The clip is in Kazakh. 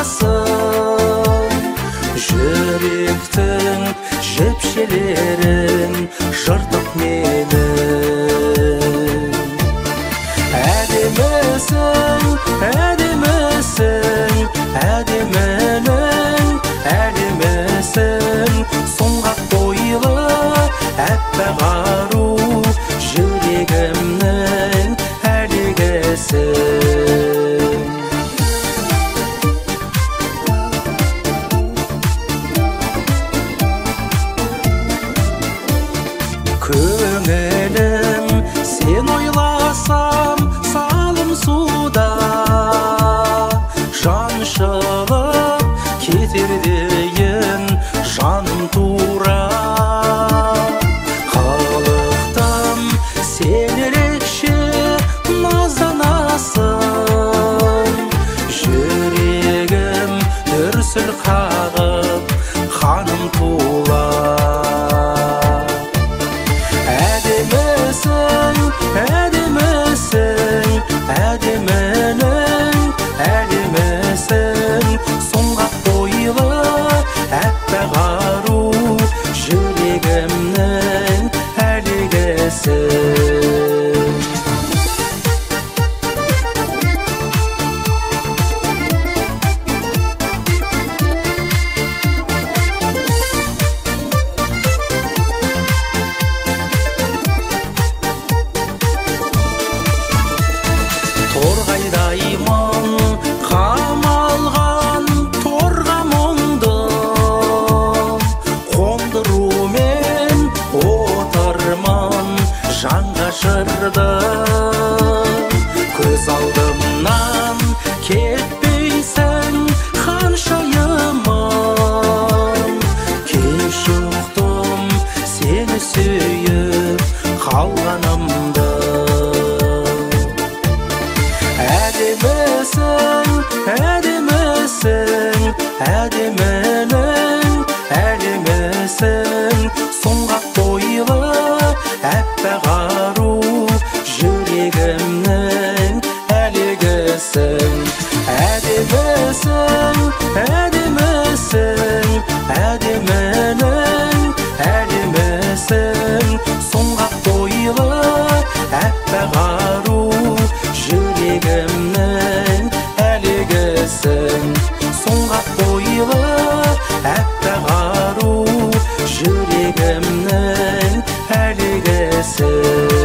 жүректің жіпшелерін жыртып менің. Әдемісің, әдемісің, әдемінің әлемісің, сұңғақ бойлы әппақ ару, жүрегімнің әлегісің. Көңілім сен ойласам салым суда, жан шығып кетер дейін жаным тура. Қалықтым сен ерекше назданасың, жүрегім дүрсіл қағып қаным тула. Әдемісің, әдемінің әлемісің, сұңғақ бойлы әппақ ару, жүрегімнің әлегісің. Торғайдай мұң қамалған торға мұңды, қондырумен отырмын жанға жырды. Көз алдымнан кетпейсің ханшайымым, кеш ұқтым сені сүйіп қалғанымды. Әдемісің, әдемісің, әдемінің әлемісің, сұңғақ бойлы әппақ ару, жүрегімнің әлегісің. Әдемісің, әдемісің, әдемінің әлемісің, сұңғақ бойлы әппақ ару, жүрегімнің әлегісің. Сұңғақ бойлы әппақ ару, жүрегімнің әлегісің.